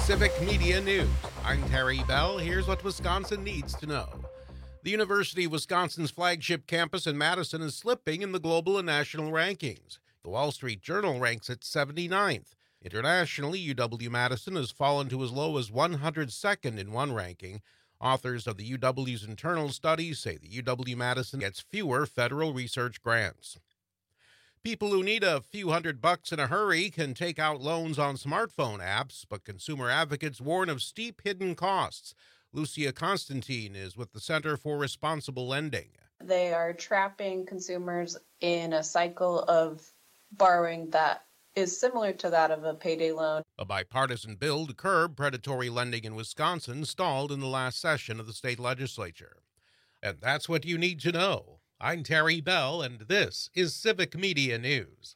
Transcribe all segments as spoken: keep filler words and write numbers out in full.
Civic Media News. I'm Terry Bell. Here's what Wisconsin needs to know. The University of Wisconsin's flagship campus in Madison is slipping in the global and national rankings. The Wall Street Journal ranks it seventy-ninth. Internationally, U W-Madison has fallen to as low as one hundred second in one ranking. Authors of the U W's internal studies say the U W-Madison gets fewer federal research grants. People who need a few hundred bucks in a hurry can take out loans on smartphone apps, but consumer advocates warn of steep hidden costs. Lucia Constantine is with the Center for Responsible Lending. They are trapping consumers in a cycle of borrowing that is similar to that of a payday loan. A bipartisan bill to curb predatory lending in Wisconsin stalled in the last session of the state legislature. And that's what you need to know. I'm Terry Bell, and this is Civic Media News.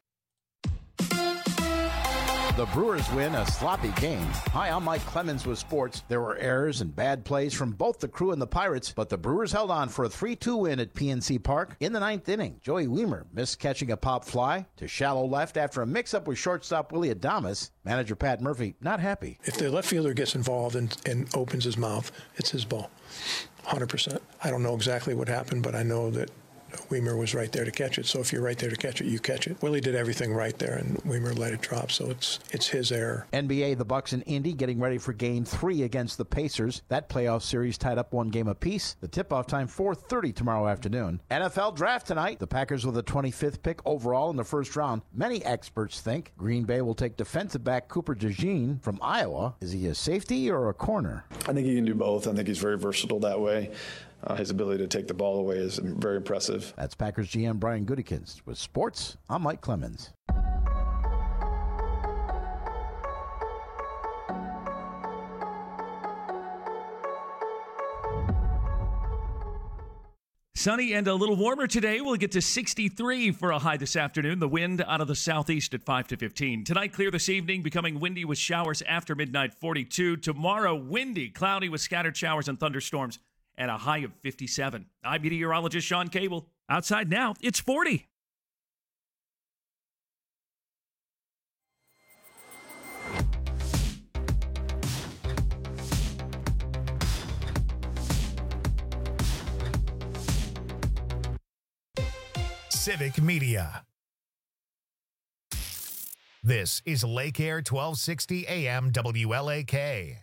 The Brewers win a sloppy game. Hi, I'm Mike Clemens with sports. There were errors and bad plays from both the Crew and the Pirates, but the Brewers held on for a three two win at P N C Park. In the ninth inning, Joey Weimer missed catching a pop fly to shallow left after a mix-up with shortstop Willie Adames. Manager Pat Murphy not happy. If the left fielder gets involved and, and opens his mouth, it's his ball, one hundred percent. I don't know exactly what happened, but I know that Weimer was right there to catch it. So if you're right there to catch it, you catch it. Willie did everything right there, and Weimer let it drop. So it's it's his error. N B A, the Bucks and Indy getting ready for Game Three against the Pacers. That playoff series tied up one game apiece. The tip-off time four thirty tomorrow afternoon. N F L draft tonight. The Packers with the twenty-fifth pick overall in the first round. Many experts think Green Bay will take defensive back Cooper DeJean from Iowa. Is he a safety or a corner? I think he can do both. I think he's very versatile that way. Uh, his ability to take the ball away is very impressive. That's Packers G M Brian Gutekunst. With sports, I'm Mike Clemens. Sunny and a little warmer today. We'll get to sixty-three for a high this afternoon. The wind out of the southeast at five to fifteen. Tonight, clear this evening, becoming windy with showers after midnight, forty-two. Tomorrow, windy, cloudy with scattered showers and thunderstorms at a high of fifty-seven. I'm meteorologist Sean Cable. Outside now, it's forty. Civic Media. This is Lake Air twelve sixty A M W L A K.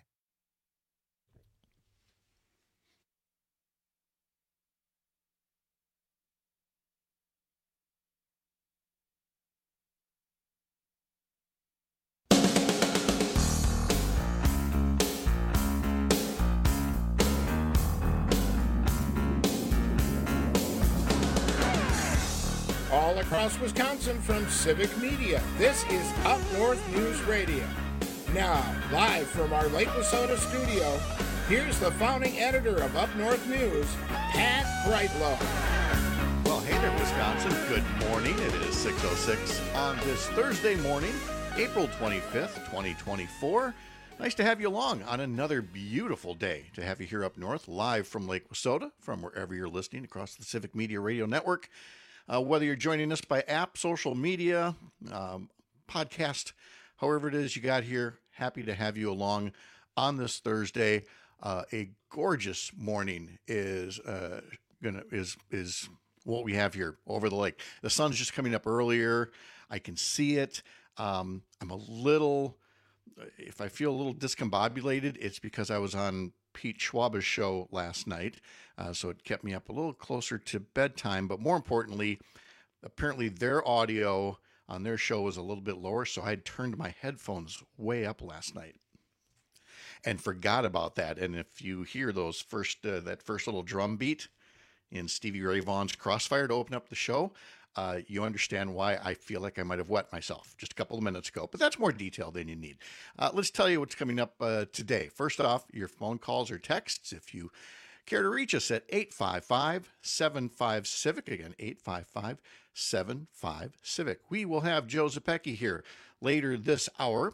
All across Wisconsin from Civic Media, this is Up North News Radio. Now, live from our Lake Wissota studio, here's the founding editor of Up North News, Pat Brightlow. Well, hey there, Wisconsin. Good morning. It is six oh six on this Thursday morning, April twenty-fifth, twenty twenty-four. Nice to have you along on another beautiful day, to have you here up north, live from Lake Wissota, from wherever you're listening across the Civic Media Radio Network. Uh, whether you're joining us by app, social media, um, podcast, however it is you got here, happy to have you along on this Thursday. Uh, a gorgeous morning is uh, gonna is is what we have here over the lake. The sun's just coming up earlier. I can see it. Um, I'm a little, if I feel a little discombobulated, it's because I was on Pete Schwaba's show last night, uh, so it kept me up a little closer to bedtime. But more importantly, apparently their audio on their show was a little bit lower, so I had turned my headphones way up last night and forgot about that. And if you hear those first uh, that first little drum beat in Stevie Ray Vaughan's Crossfire to open up the show, Uh, you understand why I feel like I might have wet myself just a couple of minutes ago, but that's more detail than you need. Uh, let's tell you what's coming up uh, today. First off, your phone calls or texts, if you care to reach us at eight five five, seven five, CIVIC. Again, eight five five, seven five, CIVIC. We will have Joe Zepecki here later this hour.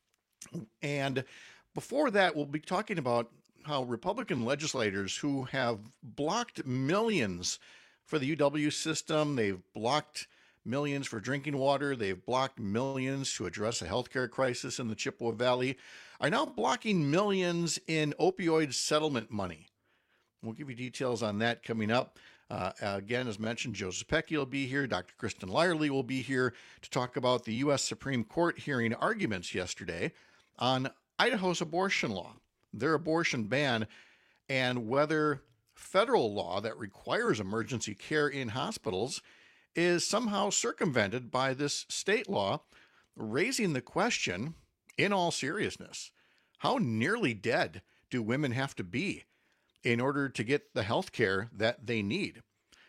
And before that, we'll be talking about how Republican legislators who have blocked millions for the U W system, they've blocked millions for drinking water. They've blocked millions to address a healthcare crisis in the Chippewa Valley, are now blocking millions in opioid settlement money. We'll give you details on that coming up. Uh, again, as mentioned, Joe Zepecki will be here. Doctor Kristen Lyerly will be here to talk about the U S Supreme Court hearing arguments yesterday on Idaho's abortion law, their abortion ban, and whether federal law that requires emergency care in hospitals is somehow circumvented by this state law, raising the question, in all seriousness, how nearly dead do women have to be in order to get the health care that they need?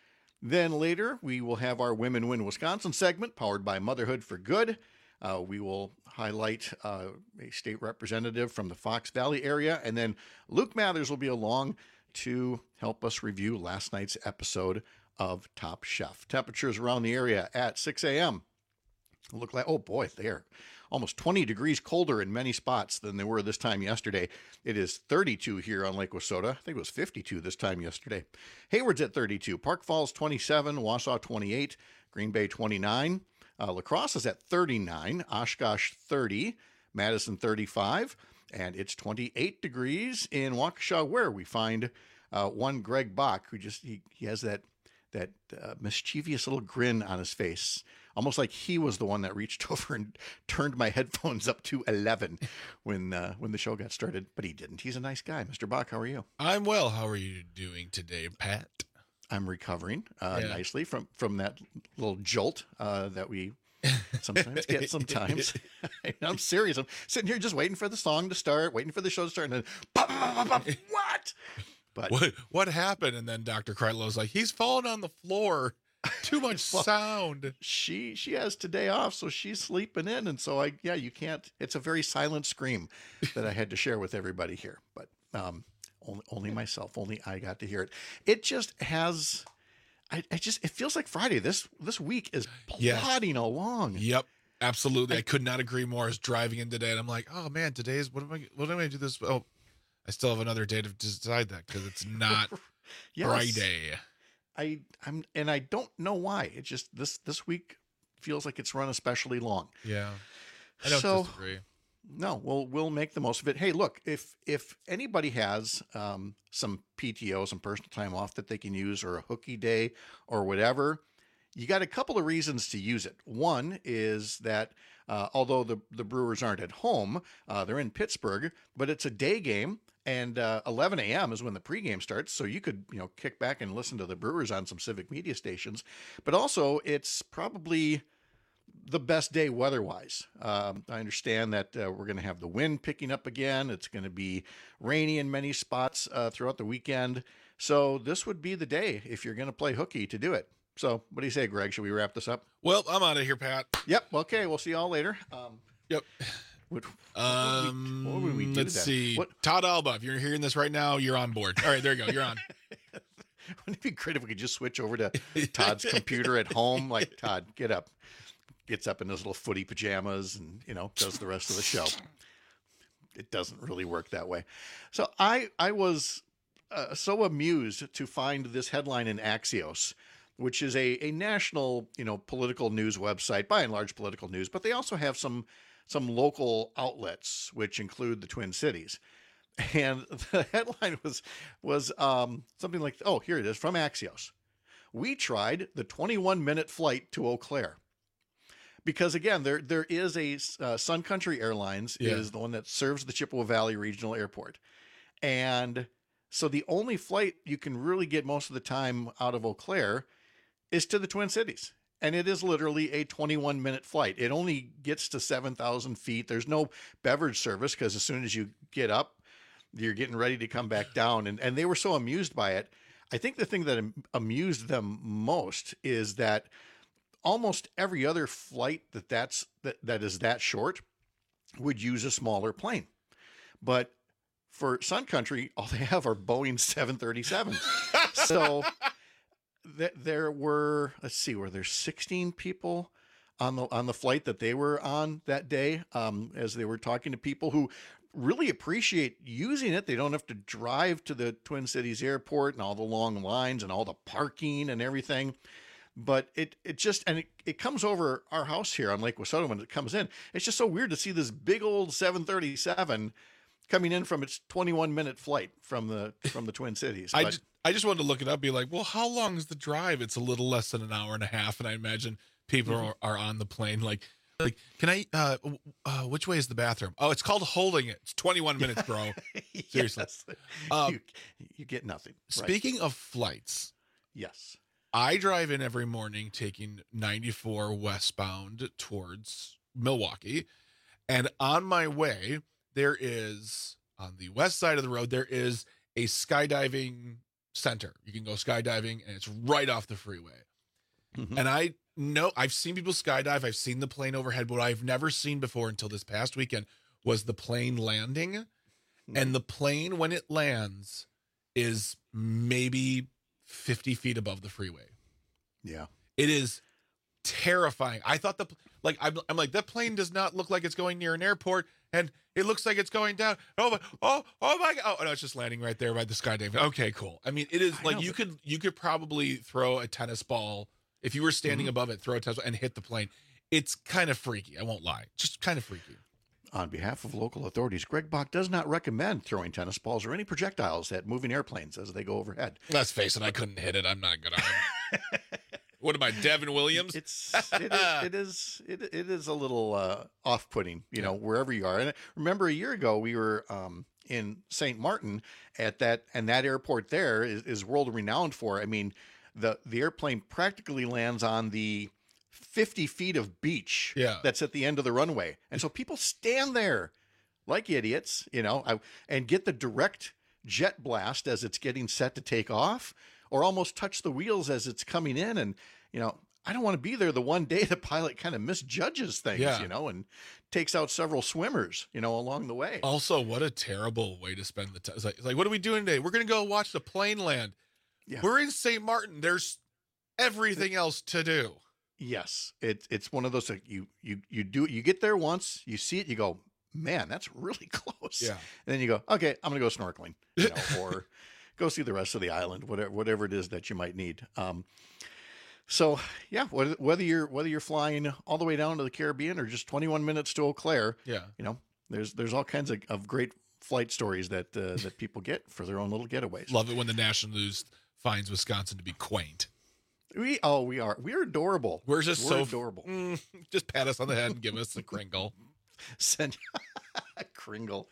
Then later, we will have our Women Win Wisconsin segment powered by Motherhood for Good. Uh, we will highlight uh, a state representative from the Fox Valley area, and then Luke Mathers will be along to help us review last night's episode of Top Chef. Temperatures around the area at six a.m. look like, oh boy, they're almost twenty degrees colder in many spots than they were this time yesterday. It is thirty-two here on Lake Wissota. I think it was fifty-two this time yesterday. Hayward's at thirty-two. Park Falls twenty-seven. Wausau twenty-eight. Green Bay twenty-nine. Uh, La Crosse is at thirty-nine. Oshkosh thirty. Madison thirty-five. And it's twenty-eight degrees in Waukesha, where we find uh, one Greg Bach, who just, he, he has that that uh, mischievous little grin on his face, almost like he was the one that reached over and turned my headphones up to eleven when uh, when the show got started, but he didn't. He's a nice guy. Mister Bach, how are you? I'm well. How are you doing today, Pat? I'm recovering uh, yeah. nicely from, from that little jolt uh, that we sometimes get sometimes. I'm serious. I'm sitting here just waiting for the song to start, waiting for the show to start, and then pop, pop, pop, pop, what? But what what happened? And then Doctor Kreitlow's like, he's fallen on the floor. Too much well, sound. She she has today off, so she's sleeping in, and so I yeah you can't. It's a very silent scream that I had to share with everybody here, but um, only only myself, only I got to hear it. It just has. I, I just it feels like Friday. This this week is plodding yeah. along. Yep. Absolutely. I, I could not agree more. I was driving in today and I'm like, oh man, today's what am I what am I gonna do this? Oh, I still have another day to decide that because it's not yes. Friday. I I'm and I don't know why. It just this this week feels like it's run especially long. Yeah. I don't so, disagree. No, we'll we'll make the most of it. Hey, look, if if anybody has um, some P T O, some personal time off that they can use, or a hooky day or whatever, you got a couple of reasons to use it. One is that uh, although the the Brewers aren't at home, uh, they're in Pittsburgh, but it's a day game, and uh, eleven a.m. is when the pregame starts. So you could you know kick back and listen to the Brewers on some Civic Media stations. But also, it's probably the best day weather-wise. Um, I understand that uh, we're going to have the wind picking up again. It's going to be rainy in many spots uh, throughout the weekend. So this would be the day if you're going to play hooky to do it. So what do you say, Greg? Should we wrap this up? Well, I'm out of here, Pat. Yep. Okay. We'll see you all later. Um, yep. What, what um, would we, what would we do let's see. What? Todd Alba, if you're hearing this right now, you're on board. All right, there you go. You're on. Wouldn't it be great if we could just switch over to Todd's computer at home? Like, Todd, get up. Gets up in his little footy pajamas and, you know, does the rest of the show. It doesn't really work that way. So I, I was uh, so amused to find this headline in Axios, which is a, a national, you know, political news website, by and large political news, but they also have some, some local outlets, which include the Twin Cities. And the headline was, was um, something like, oh, here it is from Axios. We tried the twenty-one minute flight to Eau Claire. Because again, there there is a uh, Sun Country Airlines yeah. is the one that serves the Chippewa Valley Regional Airport, and so the only flight you can really get most of the time out of Eau Claire is to the Twin Cities, and it is literally a twenty-one minute flight. It only gets to seven thousand feet. There's no beverage service because as soon as you get up, you're getting ready to come back down, and and they were so amused by it. I think the thing that amused them most is that almost every other flight that that's that, that is that short would use a smaller plane. But for Sun Country, all they have are Boeing seven thirty-sevens. So th- there were, let's see, were there sixteen people on the on the flight that they were on that day, um, as they were talking to people who really appreciate using it. They don't have to drive to the Twin Cities airport and all the long lines and all the parking and everything. But it it just, and it, it comes over our house here on Lake Wissota when it comes in. It's just so weird to see this big old seven thirty-seven coming in from its twenty-one minute flight from the from the Twin Cities. I But, just, I just wanted to look it up, be like, well, how long is the drive? It's a little less than an hour and a half, and I imagine people Mhm. are, are on the plane like, like, can I? Uh, uh, which way is the bathroom? Oh, it's called holding it. It's twenty-one minutes, bro. Seriously. Yes. Um, you, you get nothing. Right. Speaking of flights, Yes. I drive in every morning taking ninety-four westbound towards Milwaukee. And on my way, there is, on the west side of the road, there is a skydiving center. You can go skydiving, and it's right off the freeway. Mhm. And I know, I've seen people skydive. I've seen the plane overhead. But what I've never seen before until this past weekend was the plane landing. And the plane, when it lands, is maybe fifty feet above the freeway. Yeah. It is terrifying. I thought the, like, I'm, I'm like, that plane does not look like it's going near an airport, and it looks like it's going down. Oh, my, oh, oh my God. Oh, no, it's just landing right there by the skydiving. Okay, cool. I mean, it is I like, know, you but- could, you could probably throw a tennis ball if you were standing Mhm. above it, throw a tennis ball and hit the plane. It's kind of freaky. I won't lie. Just kind of freaky. On behalf of local authorities, Greg Bach does not recommend throwing tennis balls or any projectiles at moving airplanes as they go overhead. Let's face it, I couldn't hit it. I'm not good on it. What am I, Devin Williams? It's it is it is it, it is a little uh, off-putting, you know, wherever you are. And remember, a year ago we were um, in Saint Martin at that, and that airport there is, is world renowned for. I mean, the the airplane practically lands on the fifty feet of beach Yeah. that's at the end of the runway, and so people stand there like idiots, you know, I, and get the direct jet blast as it's getting set to take off, or almost touch the wheels as it's coming in. And, you know, I don't want to be there the one day the pilot kind of misjudges things, Yeah. you know, and takes out several swimmers, you know, along the way. Also, what a terrible way to spend the time. It's like, it's like, what are we doing today? We're going to go watch the plane land. Yeah. We're in Saint Martin. There's everything else to do. Yes. It, it's one of those, like, you, you, you do it, you get there once, you see it, you go, man, that's really close. Yeah. And then you go, okay, I'm going to go snorkeling, you know, or go see the rest of the island, whatever, whatever it is that you might need. Um, so yeah, whether, whether you're, whether you're flying all the way down to the Caribbean or just twenty-one minutes to Eau Claire, Yeah. you know, there's, there's all kinds of, of great flight stories that, uh, that people get for their own little getaways. Love it when the National News finds Wisconsin to be quaint. We, oh, we are, we're adorable. We're just We're so adorable. Mm, just pat us on the head and give us a kringle. Send Kringle.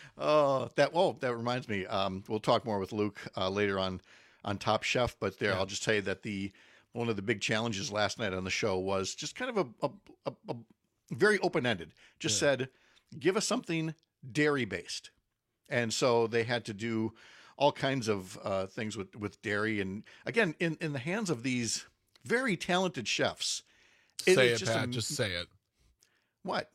Oh, that. Oh, that reminds me. Um, we'll talk more with Luke uh, later on on Top Chef. But there, Yeah. I'll just tell you that the one of the big challenges last night on the show was just kind of a, a, a, a very open ended. Just Yeah. said, give us something dairy based, and so they had to do all kinds of uh, things with with dairy. And again, in in the hands of these very talented chefs. It say is it, just Pat. a- just say it. What?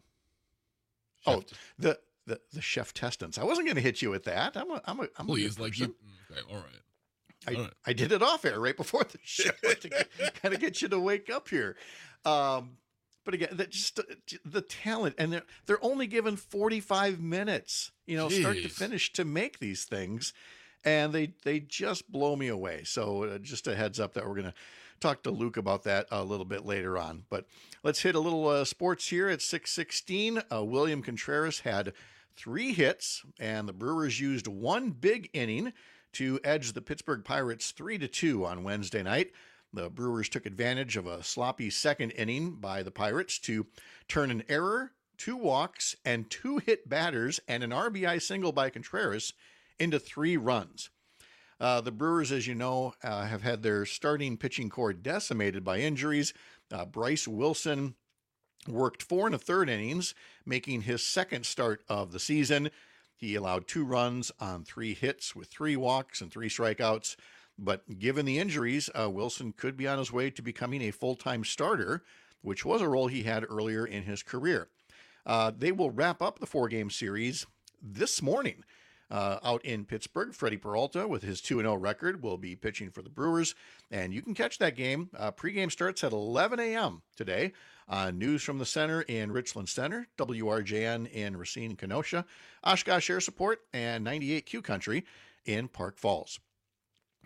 Chef, Oh, the the the chef testants. I wasn't going to hit you with that. I'm a I'm a I'm please, a good like you. person. Okay, all right. I, all right. I did it off air right before the show to kind of get you to wake up here. Um, but again, that just uh, the talent, and they're they're only given forty-five minutes, you know, start to Jeez. finish to make these things, and they they just blow me away. So uh, just a heads up that we're gonna talk to Luke about that a little bit later on. But let's hit a little uh, sports here at six sixteen. Uh, William Contreras had three hits, and the Brewers used one big inning to edge the Pittsburgh Pirates three to two on Wednesday night. The Brewers took advantage of a sloppy second inning by the Pirates to turn an error, two walks, and two hit batters and an R B I single by Contreras into three runs. Uh, the Brewers, as you know, uh, have had their starting pitching core decimated by injuries. Uh, Bryce Wilson worked four and a third innings, making his second start of the season. He allowed two runs on three hits with three walks and three strikeouts. But given the injuries, uh, Wilson could be on his way to becoming a full-time starter, which was a role he had earlier in his career. Uh, they will wrap up the four-game series this morning. Uh, out in Pittsburgh, Freddie Peralta, with his two and oh record, will be pitching for the Brewers. And you can catch that game. Uh, pregame starts at eleven a.m. today on News from the Center in Richland Center, W R J N in Racine, Kenosha, Oshkosh Air Support, and ninety-eight Q Country in Park Falls.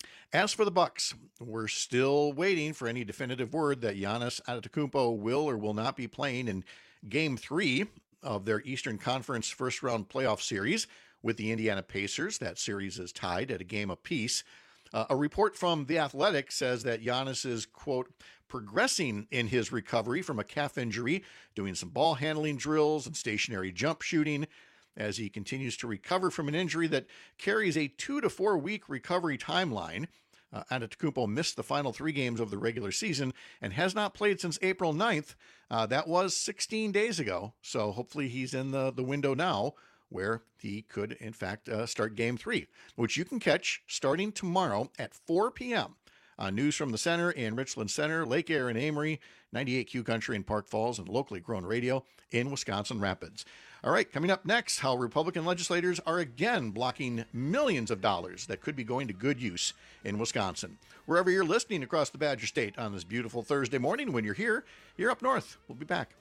As for the Bucks, we're still waiting for any definitive word that Giannis Antetokounmpo will or will not be playing in Game three of their Eastern Conference first-round playoff series with the Indiana Pacers. That series is tied at a game apiece. Uh, a report from The Athletic says that Giannis is, quote, progressing in his recovery from a calf injury, doing some ball handling drills and stationary jump shooting as he continues to recover from an injury that carries a two to four week recovery timeline. Uh, Antetokounmpo missed the final three games of the regular season and has not played since April ninth. Uh, that was sixteen days ago. So hopefully he's in the, the window now where he could, in fact, uh, start game three, which you can catch starting tomorrow at four p.m. on News from the Center in Richland Center, Lake Air in Amory, ninety-eight Q Country in Park Falls, and locally grown radio in Wisconsin Rapids. All right, coming up next, how Republican legislators are again blocking millions of dollars that could be going to good use in Wisconsin. Wherever you're listening across the Badger State on this beautiful Thursday morning, when you're here, you're up north. We'll be back.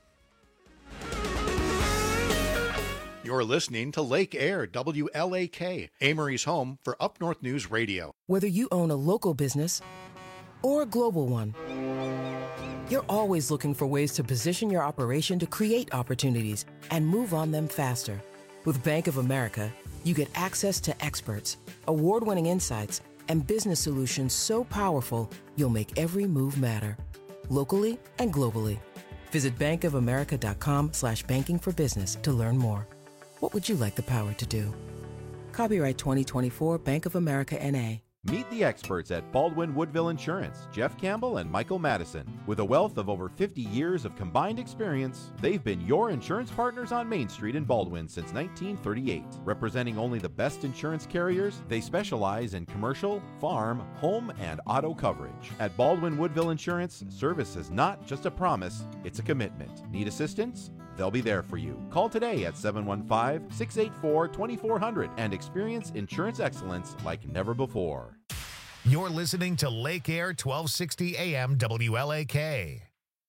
You're listening to Lake Air, W L A K, Amory's home for Up North News Radio. Whether you own a local business or a global one, you're always looking for ways to position your operation to create opportunities and move on them faster. With Bank of America, you get access to experts, award-winning insights, and business solutions so powerful, you'll make every move matter, locally and globally. Visit bankofamerica.com slash banking for business to learn more. What would you like the power to do? Copyright twenty twenty-four Bank of America N A. Meet the experts at Baldwin Woodville Insurance, Jeff Campbell and Michael Madison. With a wealth of over fifty years of combined experience, they've been your insurance partners on Main Street in Baldwin since nineteen thirty-eight. Representing only the best insurance carriers, they specialize in commercial, farm, home, and auto coverage. At Baldwin Woodville Insurance, service is not just a promise, it's a commitment. Need assistance? They'll be there for you. Call today at seven one five, six eight four, two four zero zero and experience insurance excellence like never before. You're listening to Lake Air twelve sixty A M W L A K.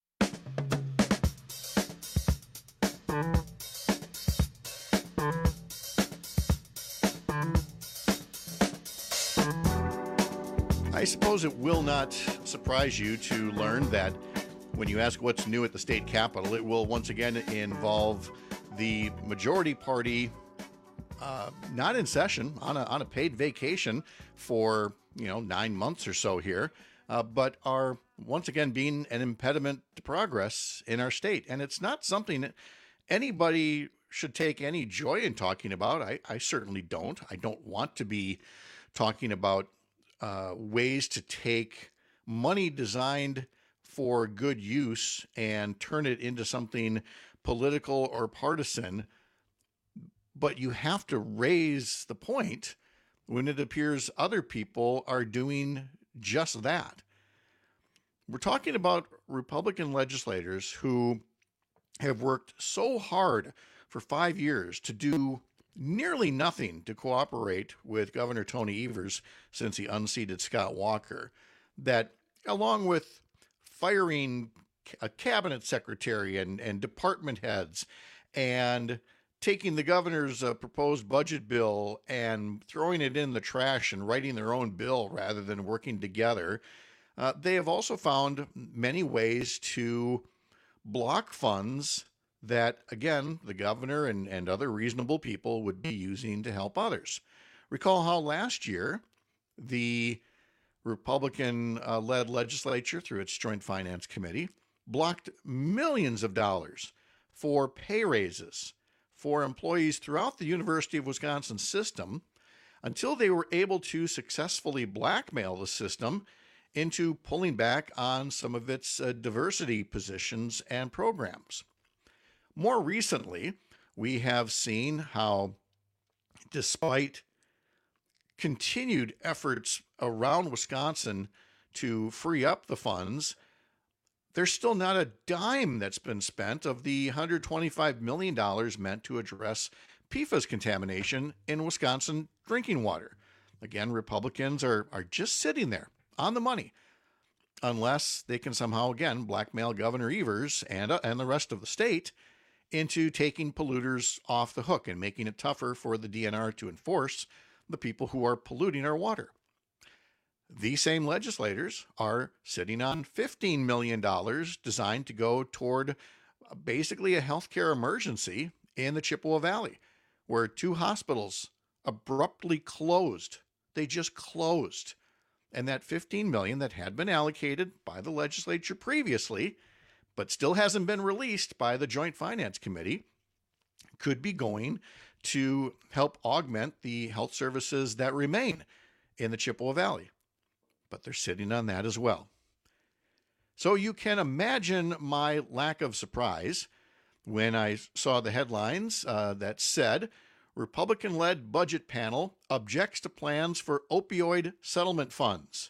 I suppose it will not surprise you to learn that when you ask what's new at the state capitol, it will once again involve the majority party uh, not in session, on a, on a paid vacation for, you know, nine months or so here, uh, but are once again being an impediment to progress in our state. And it's not something that anybody should take any joy in talking about. I, I certainly don't. I don't want to be talking about uh, ways to take money designed for good use and turn it into something political or partisan. But you have to raise the point when it appears other people are doing just that. We're talking about Republican legislators who have worked so hard for five years to do nearly nothing to cooperate with Governor Tony Evers since he unseated Scott Walker, that along with firing a cabinet secretary and, and department heads and taking the governor's uh, proposed budget bill and throwing it in the trash and writing their own bill rather than working together, uh, they have also found many ways to block funds that, again, the governor and, and other reasonable people would be using to help others. Recall how last year the Republican-led legislature, through its Joint Finance Committee, blocked millions of dollars for pay raises for employees throughout the University of Wisconsin system until they were able to successfully blackmail the system into pulling back on some of its uh, diversity positions and programs. More recently, we have seen how, despite continued efforts around Wisconsin to free up the funds, there's still not a dime that's been spent of the one hundred twenty-five million dollars meant to address P F A S contamination in Wisconsin drinking water. Again, Republicans are, are just sitting there on the money, unless they can somehow, again, blackmail Governor Evers and, uh, and the rest of the state into taking polluters off the hook and making it tougher for the D N R to enforce the people who are polluting our water. these same legislators are sitting on fifteen million dollars designed to go toward basically a healthcare emergency in the Chippewa Valley, where two hospitals abruptly closed. They just closed. And that fifteen million dollars that had been allocated by the legislature previously, but still hasn't been released by the Joint Finance Committee, could be going to help augment the health services that remain in the Chippewa Valley. But they're sitting on that as well. So you can imagine my lack of surprise when I saw the headlines uh, that said, Republican-led budget panel objects to plans for opioid settlement funds.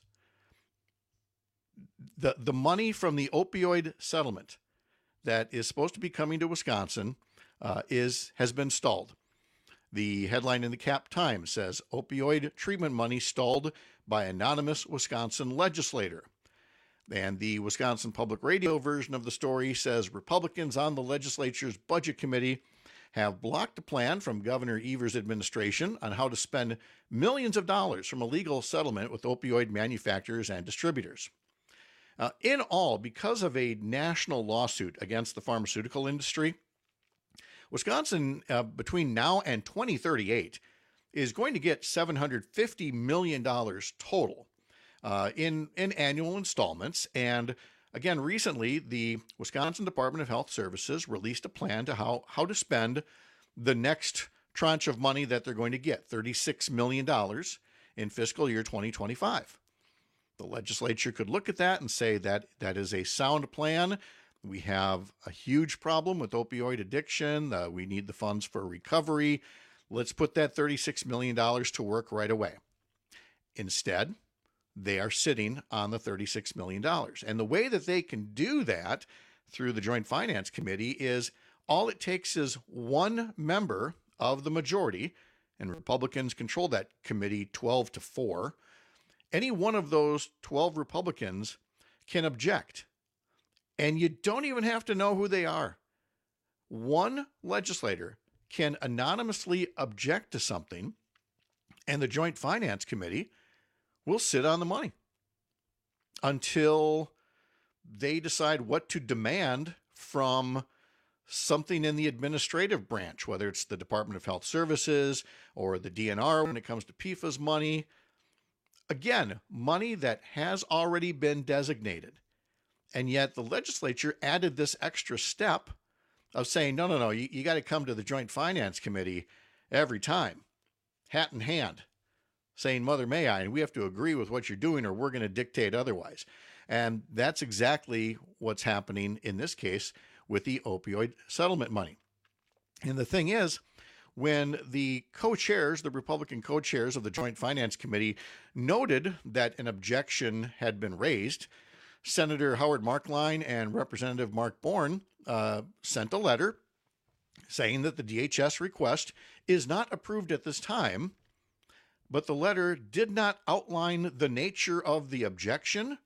The, the money from the opioid settlement that is supposed to be coming to Wisconsin uh, is has been stalled. The headline in the Cap Times says, opioid treatment money stalled by anonymous Wisconsin legislator. And the Wisconsin Public Radio version of the story says, Republicans on the legislature's budget committee have blocked a plan from Governor Evers' administration on how to spend millions of dollars from a legal settlement with opioid manufacturers and distributors. Uh, in all, because of a national lawsuit against the pharmaceutical industry, Wisconsin, uh, between now and twenty thirty-eight, is going to get seven hundred fifty million dollars total uh, in, in annual installments. And again, recently, the Wisconsin Department of Health Services released a plan to how, how to spend the next tranche of money that they're going to get, thirty-six million dollars in fiscal year twenty twenty-five. The legislature could look at that and say that that is a sound plan. We have a huge problem with opioid addiction. Uh, we need the funds for recovery. Let's put that thirty-six million dollars to work right away. Instead, they are sitting on the thirty-six million dollars. And the way that they can do that through the Joint Finance Committee is all it takes is one member of the majority, and Republicans control that committee twelve to four. Any one of those twelve Republicans can object. And you don't even have to know who they are. One legislator can anonymously object to something, and the Joint Finance Committee will sit on the money until they decide what to demand from something in the administrative branch, whether it's the Department of Health Services or the D N R when it comes to P F A S money. Again, money that has already been designated. And yet the legislature added this extra step of saying, no, no, no, you, you got to come to the Joint Finance Committee every time, hat in hand, saying, Mother may I, and we have to agree with what you're doing or we're going to dictate otherwise. And that's exactly what's happening in this case with the opioid settlement money. And the thing is, when the co-chairs, the Republican co-chairs of the Joint Finance Committee noted that an objection had been raised, Senator Howard Markline and Representative Mark Bourne uh, sent a letter saying that the D H S request is not approved at this time, but the letter did not outline the nature of the objection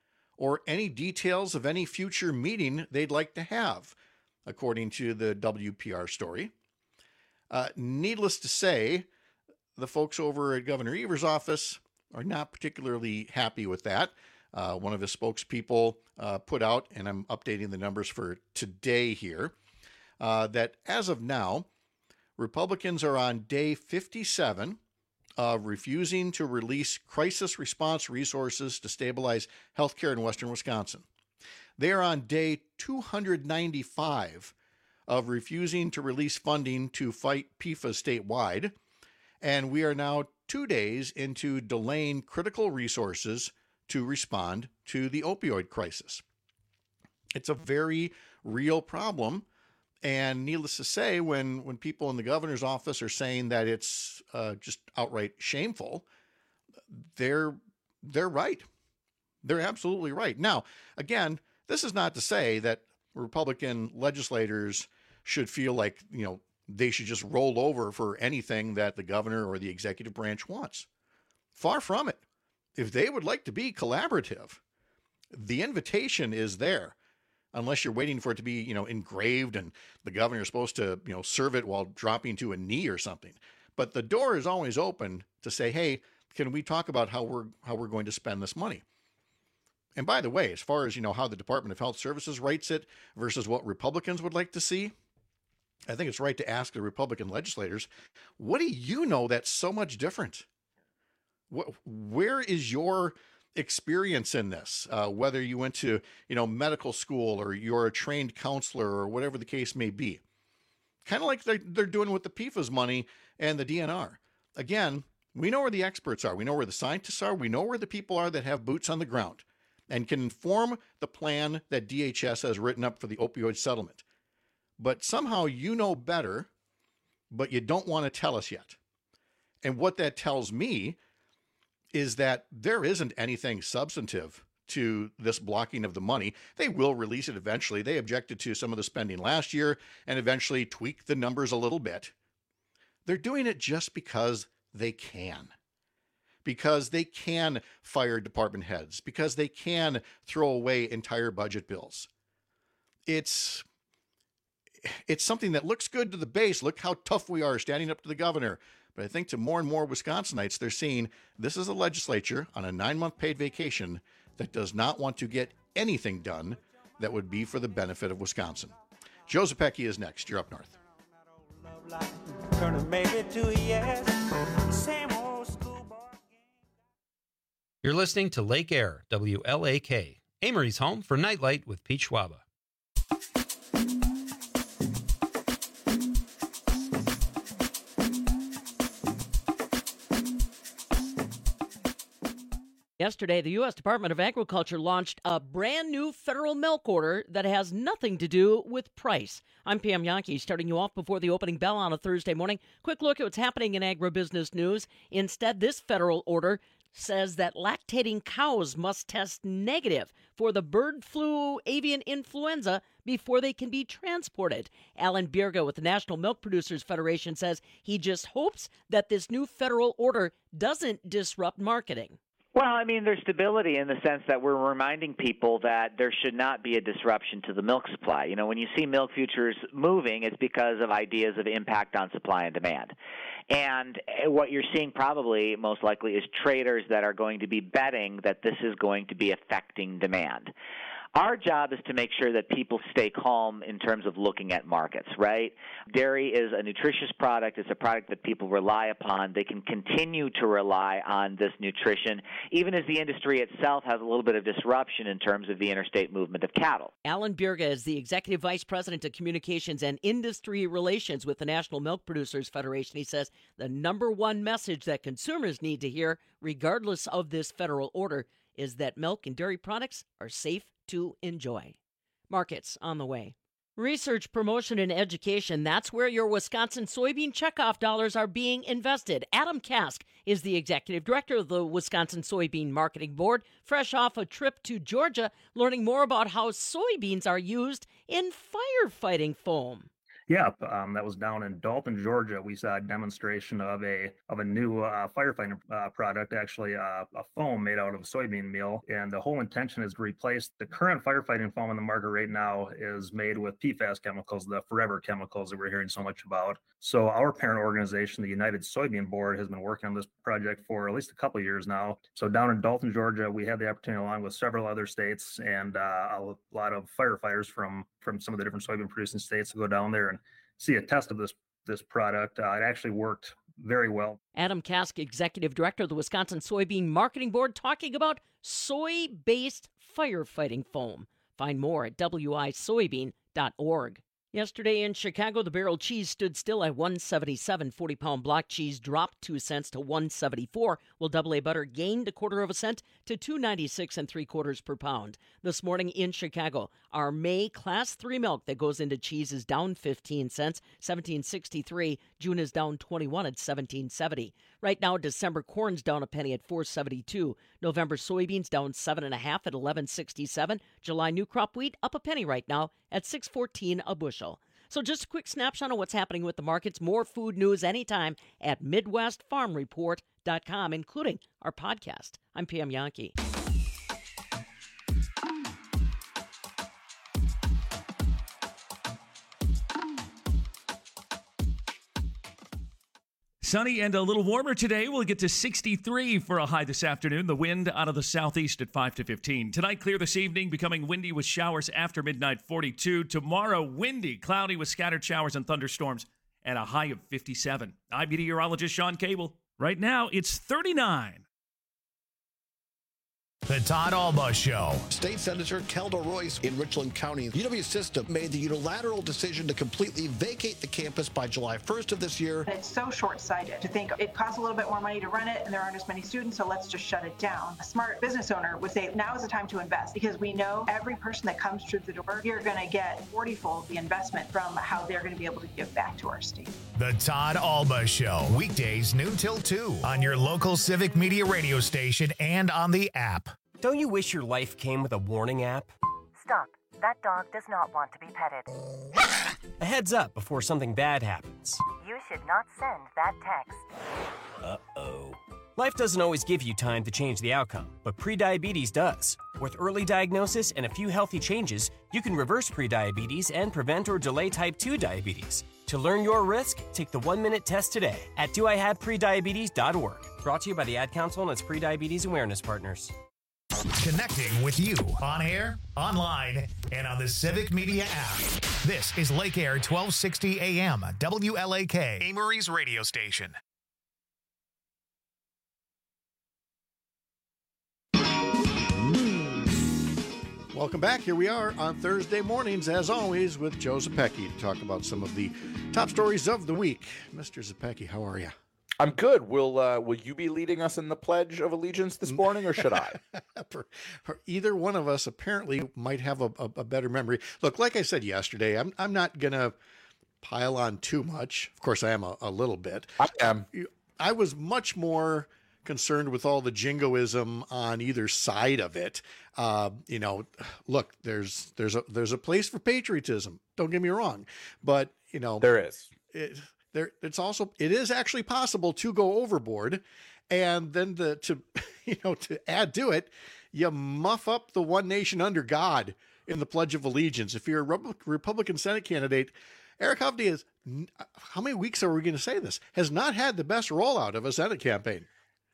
or any details of any future meeting they'd like to have, according to the W P R story. Uh, needless to say, the folks over at Governor Evers' office are not particularly happy with that. Uh, one of his spokespeople uh, put out, and I'm updating the numbers for today here, uh, that as of now, Republicans are on day fifty-seven of refusing to release crisis response resources to stabilize healthcare in western Wisconsin. They are on day two hundred ninety-five of refusing to release funding to fight P F A S statewide, and we are now two days into delaying critical resources to respond to the opioid crisis. It's a very real problem, and needless to say, when, when people in the governor's office are saying that it's uh, just outright shameful, they're they're right. They're absolutely right. Now, again, this is not to say that Republican legislators should feel like, you know, they should just roll over for anything that the governor or the executive branch wants. Far from it. If they would like to be collaborative, the invitation is there, unless you're waiting for it to be, you know, engraved and the governor is supposed to, you know, serve it while dropping to a knee or something. But the door is always open to say, hey, can we talk about how we're how we're going to spend this money? And by the way, as far as, you know, how the Department of Health Services writes it versus what Republicans would like to see, I think it's right to ask the Republican legislators, what do you know that's so much different? What, where is your experience in this? Uh, whether you went to, you know, medical school or you're a trained counselor or whatever the case may be. Kind of like they're, they're doing with the P F A S money and the D N R. Again, we know where the experts are. We know where the scientists are. We know where the people are that have boots on the ground and can inform the plan that D H S has written up for the opioid settlement. But somehow you know better, but you don't want to tell us yet. And what that tells me is that there isn't anything substantive to this blocking of the money. They will release it eventually. They objected to some of the spending last year and eventually tweaked the numbers a little bit. They're doing it just because they can. Because they can fire department heads, because they can throw away entire budget bills. It's it's something that looks good to the base. Look how tough we are standing up to the governor. But I think to more and more Wisconsinites, they're seeing this is a legislature on a nine-month paid vacation that does not want to get anything done that would be for the benefit of Wisconsin. Joe Zepecki is next. You're up north. You're listening to Lake Air, W L A K, Amory's home for Nightlight with Pete Schwaba. Yesterday, the U S Department of Agriculture launched a brand new federal milk order that has nothing to do with price. I'm Pam Yankee, starting you off before the opening bell on a Thursday morning. Quick look at what's happening in agribusiness news. Instead, this federal order says that lactating cows must test negative for the bird flu avian influenza before they can be transported. Alan Bierga with the National Milk Producers Federation says he just hopes that this new federal order doesn't disrupt marketing. Well, I mean, there's stability in the sense that we're reminding people that there should not be a disruption to the milk supply. You know, when you see milk futures moving, it's because of ideas of impact on supply and demand. And what you're seeing probably most likely is traders that are going to be betting that this is going to be affecting demand. Our job is to make sure that people stay calm in terms of looking at markets, right? Dairy is a nutritious product. It's a product that people rely upon. They can continue to rely on this nutrition, even as the industry itself has a little bit of disruption in terms of the interstate movement of cattle. Alan Bierga is the Executive Vice President of Communications and Industry Relations with the National Milk Producers Federation. He says the number one message that consumers need to hear, regardless of this federal order, is that milk and dairy products are safe to enjoy. Markets on the way. Research, promotion, and education, that's where your Wisconsin soybean checkoff dollars are being invested. Adam Kask is the executive director of the Wisconsin Soybean Marketing Board, fresh off a trip to Georgia, learning more about how soybeans are used in firefighting foam. Yeah, um, that was down in Dalton, Georgia. We saw a demonstration of a of a new uh, firefighting uh, product, actually uh, a foam made out of soybean meal. And the whole intention is to replace the current firefighting foam in the market right now is made with P FAS chemicals, the forever chemicals that we're hearing so much about. So our parent organization, the United Soybean Board, has been working on this project for at least a couple of years now. So down in Dalton, Georgia, we had the opportunity, along with several other states and uh, a lot of firefighters from from some of the different soybean producing states, to go down there and see a test of this this product. Uh, it actually worked very well. Adam Kask, Executive Director of the Wisconsin Soybean Marketing Board, talking about soy-based firefighting foam. Find more at w i soybean dot org. Yesterday in Chicago, the barrel cheese stood still at one seventy-seven. forty-pound block cheese dropped two cents to one seventy-four, while double A butter gained a quarter of a cent to two ninety-six and three quarters per pound. This morning in Chicago, our May Class three milk that goes into cheese is down fifteen cents, seventeen sixty-three. June is down twenty-one at seventeen seventy. Right now, December corn's down a penny at four seventy-two. November soybeans down seven and a half at eleven sixty-seven. July new crop wheat up a penny right now at six fourteen a bushel. So just a quick snapshot of what's happening with the markets. More food news anytime at midwest farm report dot com, including our podcast. I'm Pam Yankee. Sunny and a little warmer today. We'll get to sixty-three for a high this afternoon. The wind out of the southeast at five to fifteen. Tonight, clear this evening, becoming windy with showers after midnight, forty-two. Tomorrow, windy, cloudy with scattered showers and thunderstorms and a high of fifty-seven. I'm meteorologist Sean Cable. Right now, it's thirty-nine. The Todd Alba Show. State Senator Kelda Royce in Richland County. U W System made the unilateral decision to completely vacate the campus by July first of this year. It's so short-sighted to think it costs a little bit more money to run it and there aren't as many students, so let's just shut it down. A smart business owner would say now is the time to invest because we know every person that comes through the door, you're going to get forty-fold the investment from how they're going to be able to give back to our state. The Todd Alba Show. Weekdays noon till two on your local Civic Media radio station and on the app. Don't you wish your life came with a warning app? Stop. That dog does not want to be petted. A heads up before something bad happens. You should not send that text. Uh-oh. Life doesn't always give you time to change the outcome, but prediabetes does. With early diagnosis and a few healthy changes, you can reverse prediabetes and prevent or delay type two diabetes. To learn your risk, take the one-minute test today at do I have prediabetes dot org. Brought to you by the Ad Council and its prediabetes awareness partners. Connecting with you on air, online, and on the Civic Media app. This is Lake Air twelve sixty A M, W L A K, Amory's radio station. Welcome back. Here we are on Thursday mornings, as always, with Joe Zepecki to talk about some of the top stories of the week. Mister Zepecki, how are you? I'm good. Will uh, will you be leading us in the Pledge of Allegiance this morning, or should I? for, for either one of us apparently might have a, a, a better memory. Look, like I said yesterday, I'm I'm not gonna pile on too much. Of course, I am a, a little bit. I am. I was much more concerned with all the jingoism on either side of it. Uh, you know, look, there's there's a there's a place for patriotism. Don't get me wrong, but you know there is. It, There, it's also it is actually possible to go overboard, and then the to you know to add to it, you muff up the one nation under God in the Pledge of Allegiance. If you're a Republican Senate candidate, Eric Hovde is how many weeks are we going to say this has not had the best rollout of a Senate campaign.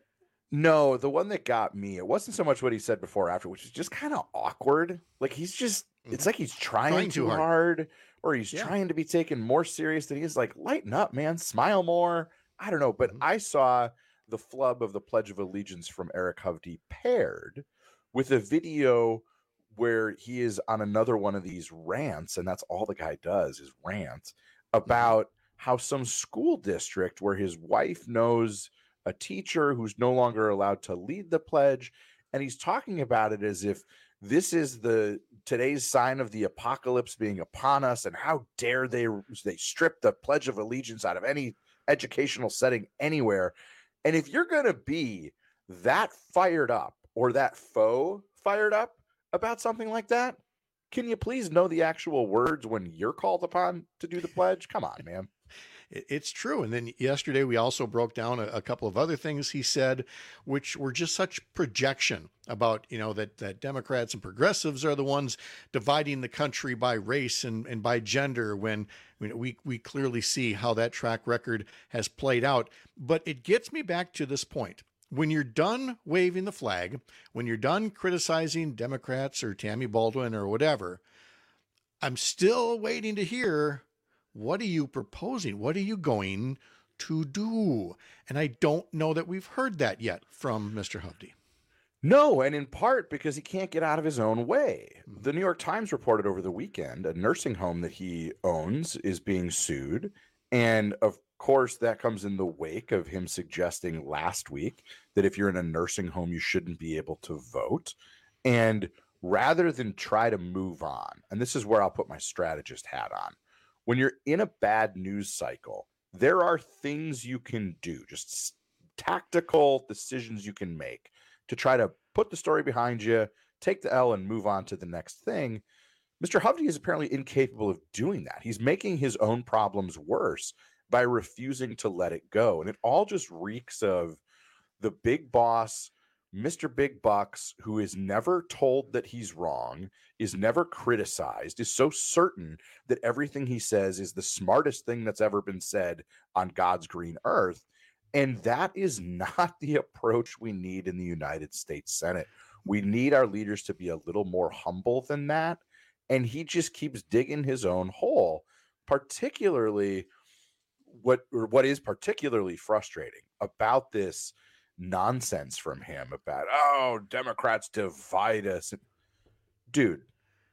No, the one that got me, it wasn't so much what he said before or after, which is just kind of awkward. Like he's just, it's like he's trying, trying too hard. hard. Or he's yeah. trying to be taken more serious than he is. Like, lighten up, man. Smile more. I don't know. But mm-hmm. I saw the flub of the Pledge of Allegiance from Eric Hovde paired with a video where he is on another one of these rants, and that's all the guy does is rant about mm-hmm. how some school district where his wife knows a teacher who's no longer allowed to lead the pledge, and he's talking about it as if this is the today's sign of the apocalypse being upon us, and how dare they they strip the Pledge of Allegiance out of any educational setting anywhere. And if you're going to be that fired up or that faux fired up about something like that, can you please know the actual words when you're called upon to do the pledge? Come on, man. It's true. And then yesterday we also broke down a, a couple of other things he said, which were just such projection about, you know, that, that Democrats and progressives are the ones dividing the country by race and, and by gender, when I mean, we, we clearly see how that track record has played out. But it gets me back to this point. When you're done waving the flag, when you're done criticizing Democrats or Tammy Baldwin or whatever, I'm still waiting to hear, what are you proposing? What are you going to do? And I don't know that we've heard that yet from Mister Hovde. No, and in part because he can't get out of his own way. The New York Times reported over the weekend a nursing home that he owns is being sued. And of course, that comes in the wake of him suggesting last week that if you're in a nursing home, you shouldn't be able to vote. And rather than try to move on, and this is where I'll put my strategist hat on, when you're in a bad news cycle, there are things you can do, just tactical decisions you can make to try to put the story behind you, take the L, and move on to the next thing. Mister Hovde is apparently incapable of doing that. He's making his own problems worse by refusing to let it go. And it all just reeks of the big boss, Mister Big Bucks, who is never told that he's wrong, is never criticized, is so certain that everything he says is the smartest thing that's ever been said on God's green earth. And that is not the approach we need in the United States Senate. We need our leaders to be a little more humble than that. And he just keeps digging his own hole, particularly what or what is particularly frustrating about this nonsense from him about, oh, Democrats divide us. Dude,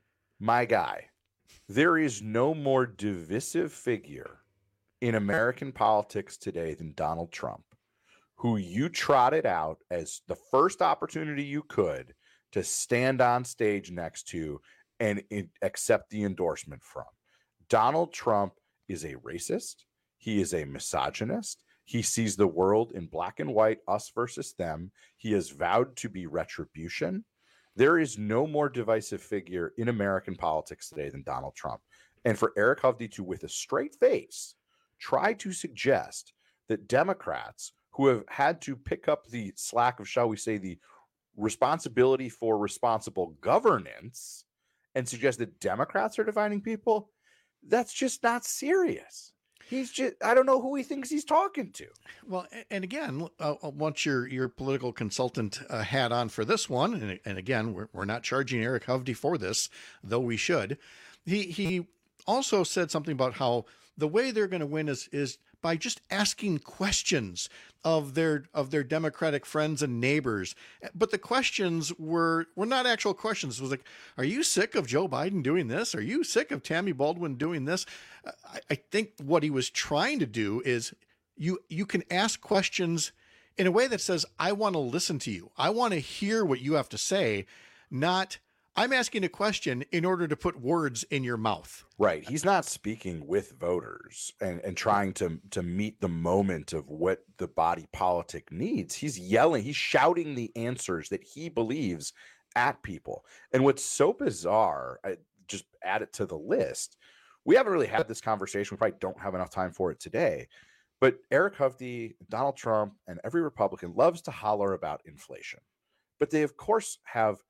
my guy, there is no more divisive figure in American politics today than Donald Trump, who you trotted out as the first opportunity you could to stand on stage next to and in, accept the endorsement from. Donald Trump is a racist. He is a misogynist. He sees the world in black and white, us versus them. He has vowed to be retribution. There is no more divisive figure in American politics today than Donald Trump. And for Eric Hovde to, with a straight face, try to suggest that Democrats who have had to pick up the slack of, shall we say, the responsibility for responsible governance and suggest that Democrats are dividing people, that's just not serious. He's just, I don't know who he thinks he's talking to. Well, and again, uh, once your your political consultant uh, hat on for this one, and, and again, we're, we're not charging Eric Hovde for this, though we should. He he also said something about how the way they're going to win is is by just asking questions of their of their Democratic friends and neighbors. But the questions were were not actual questions. It was like, are you sick of Joe Biden doing this? Are you sick of Tammy Baldwin doing this? I, I think what he was trying to do is you you can ask questions in a way that says, I want to listen to you. I want to hear what you have to say, not I'm asking a question in order to put words in your mouth. Right. He's not speaking with voters and, and trying to, to meet the moment of what the body politic needs. He's yelling, he's shouting the answers that he believes at people. And what's so bizarre, I just add it to the list. We haven't really had this conversation. We probably don't have enough time for it today. But Eric Hovde, Donald Trump, and every Republican loves to holler about inflation. But they, of course, have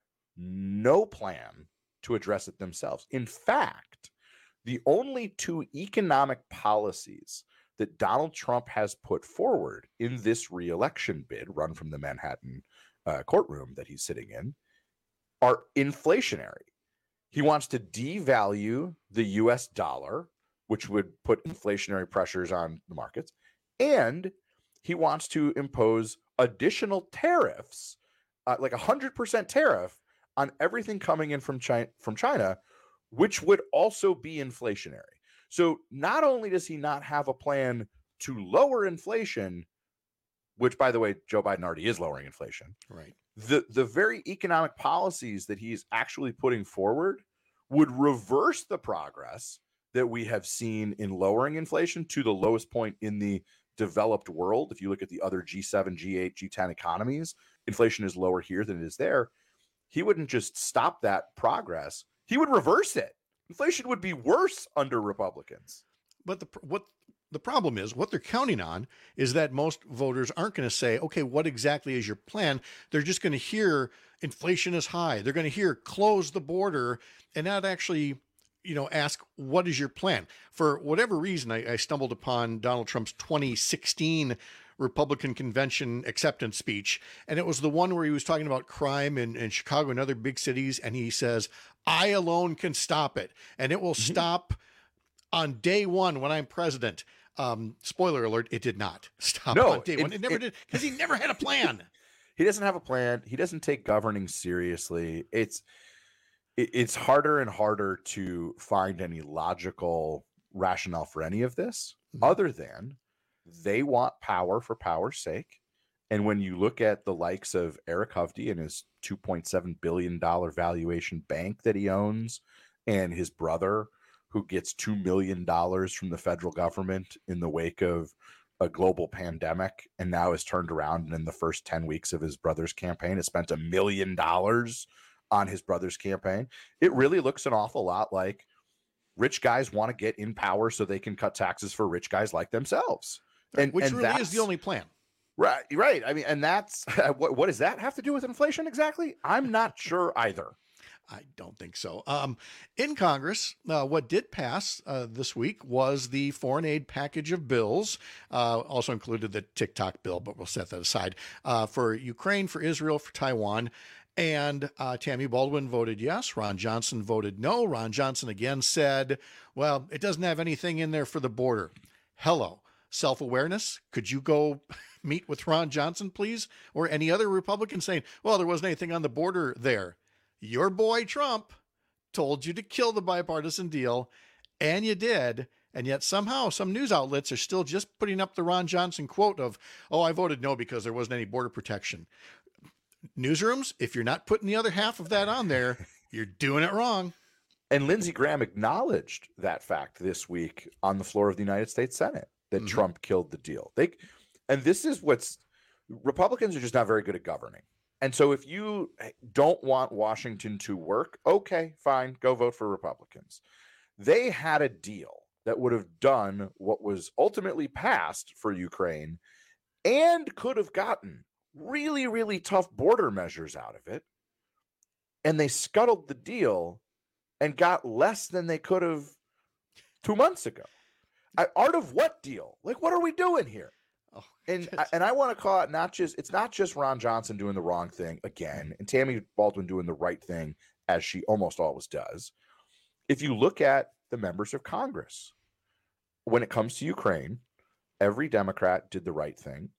no plan to address it themselves. In fact, the only two economic policies that Donald Trump has put forward in this re-election bid run from the Manhattan uh, courtroom that he's sitting in are inflationary. He wants to devalue the U S dollar, which would put inflationary pressures on the markets, and he wants to impose additional tariffs, uh, like a one hundred percent tariff on everything coming in from China, from China, which would also be inflationary. So not only does he not have a plan to lower inflation, which, by the way, Joe Biden already is lowering inflation. Right. The, the very economic policies that he's actually putting forward would reverse the progress that we have seen in lowering inflation to the lowest point in the developed world. If you look at the other G seven, G eight, G ten economies, inflation is lower here than it is there. He wouldn't just stop that progress. He would reverse it. Inflation would be worse under Republicans. But the what the problem is, what they're counting on is that most voters aren't going to say, okay, what exactly is your plan? They're just going to hear inflation is high. They're going to hear close the border and not actually, you know, ask, what is your plan? For whatever reason, I, I stumbled upon Donald Trump's twenty sixteen Republican convention acceptance speech. And it was the one where he was talking about crime in, in Chicago and other big cities. And he says, I alone can stop it. And it will mm-hmm. stop on day one when I'm president. Um, spoiler alert, it did not stop no, on day it, one. It never it, did, because he never had a plan. He doesn't have a plan. He doesn't take governing seriously. It's it, it's harder and harder to find any logical rationale for any of this, mm-hmm. other than they want power for power's sake. And when you look at the likes of Eric Hovde and his two point seven billion dollars valuation bank that he owns, and his brother, who gets two million dollars from the federal government in the wake of a global pandemic, and now is turned around and in the first ten weeks of his brother's campaign has spent a million dollars on his brother's campaign. It really looks an awful lot like rich guys want to get in power so they can cut taxes for rich guys like themselves. And, Which and really is the only plan. Right, right. I mean, and that's what, what does that have to do with inflation exactly? I'm not sure either. I don't think so. Um, in Congress, uh, what did pass uh, this week was the foreign aid package of bills, uh, also included the TikTok bill, but we'll set that aside, uh, for Ukraine, for Israel, for Taiwan. And uh, Tammy Baldwin voted yes. Ron Johnson voted no. Ron Johnson again said, well, it doesn't have anything in there for the border. Hello. Self-awareness. Could you go meet with Ron Johnson, please? Or any other Republican saying, well, there wasn't anything on the border there. Your boy Trump told you to kill the bipartisan deal, and you did. And yet somehow some news outlets are still just putting up the Ron Johnson quote of, oh, I voted no because there wasn't any border protection. Newsrooms, if you're not putting the other half of that on there, you're doing it wrong. And Lindsey Graham acknowledged that fact this week on the floor of the United States Senate, that mm-hmm. Trump killed the deal. They, and this is what's, Republicans are just not very good at governing. And so if you don't want Washington to work, okay, fine, go vote for Republicans. They had a deal that would have done what was ultimately passed for Ukraine and could have gotten really, really tough border measures out of it. And they scuttled the deal and got less than they could have two months ago. I, art of what deal? Like, what are we doing here? Oh, and I, and I want to call it not just, it's not just Ron Johnson doing the wrong thing again, and Tammy Baldwin doing the right thing, as she almost always does. If you look at the members of Congress, when it comes to Ukraine, every Democrat did the right thing.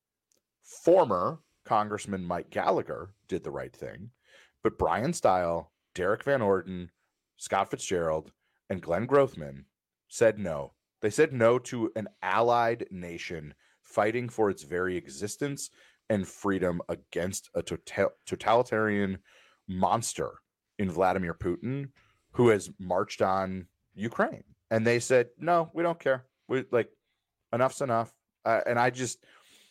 Former Congressman Mike Gallagher did the right thing, but Brian Stile, Derek Van Orden, Scott Fitzgerald, and Glenn Grothman said no. They said no to an allied nation fighting for its very existence and freedom against a total, totalitarian monster in Vladimir Putin, who has marched on Ukraine. And they said, no, we don't care. We like, enough's enough. Uh, and I just,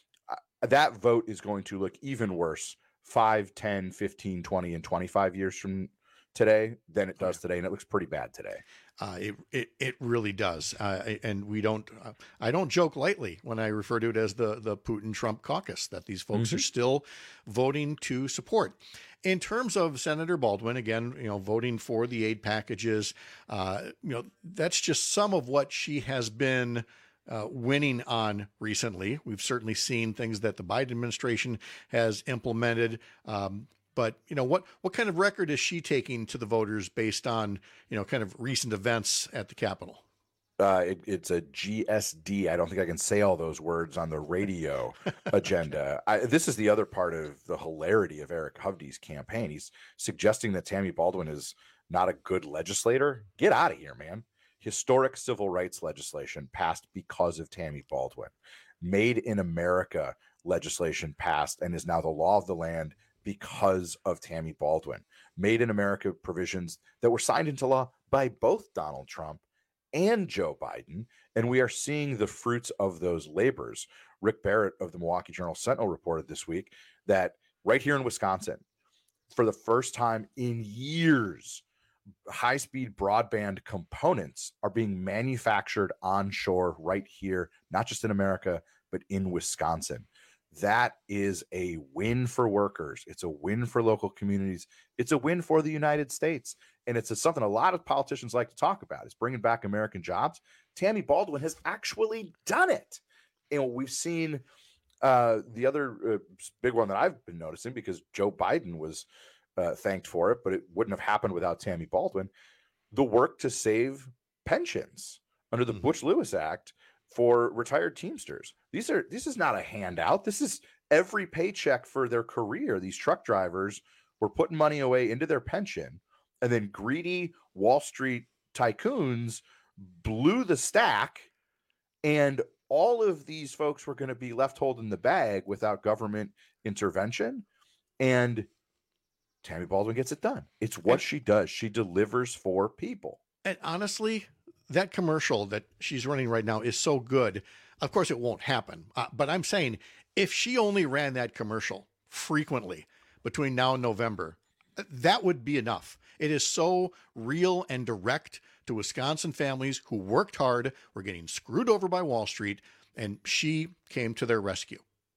uh, that vote is going to look even worse five, ten, fifteen, twenty, and twenty-five years from today than it does today. And it looks pretty bad today. Uh, it, it it really does, uh, and we don't. Uh, I don't joke lightly when I refer to it as the the Putin-Trump caucus that these folks mm-hmm. are still voting to support. In terms of Senator Baldwin, again, you know, voting for the aid packages, uh, you know, that's just some of what she has been uh, winning on recently. We've certainly seen things that the Biden administration has implemented. Um, But, you know, what what kind of record is she taking to the voters based on, you know, kind of recent events at the Capitol? Uh, it, it's a G S D. I don't think I can say all those words on the radio agenda. I, this is the other part of the hilarity of Eric Hovde's campaign. He's suggesting that Tammy Baldwin is not a good legislator. Get out of here, man. Historic civil rights legislation passed because of Tammy Baldwin. Made in America legislation passed and is now the law of the land because of Tammy Baldwin. Made in America provisions that were signed into law by both Donald Trump and Joe Biden, and we are seeing the fruits of those labors. Rick Barrett of the Milwaukee Journal-Sentinel reported this week that right here in Wisconsin, for the first time in years, high-speed broadband components are being manufactured onshore right here, not just in America, but in Wisconsin. That is a win for workers. It's a win for local communities. It's a win for the United States. And it's a, something a lot of politicians like to talk about, is bringing back American jobs. Tammy Baldwin has actually done it. And we've seen uh, the other uh, big one that I've been noticing, because Joe Biden was uh, thanked for it, but it wouldn't have happened without Tammy Baldwin, the work to save pensions under the mm-hmm. Butch-Lewis Act for retired Teamsters. These are this is not a handout. This is every paycheck for their career. These truck drivers were putting money away into their pension, and then greedy Wall Street tycoons blew the stack, and all of these folks were going to be left holding the bag without government intervention. And Tammy Baldwin gets it done. It's what and, she does. She delivers for people. And honestly, that commercial that she's running right now is so good. Of course, it won't happen. Uh, but I'm saying if she only ran that commercial frequently between now and November, that would be enough. It is so real and direct to Wisconsin families who worked hard, were getting screwed over by Wall Street, and she came to their rescue.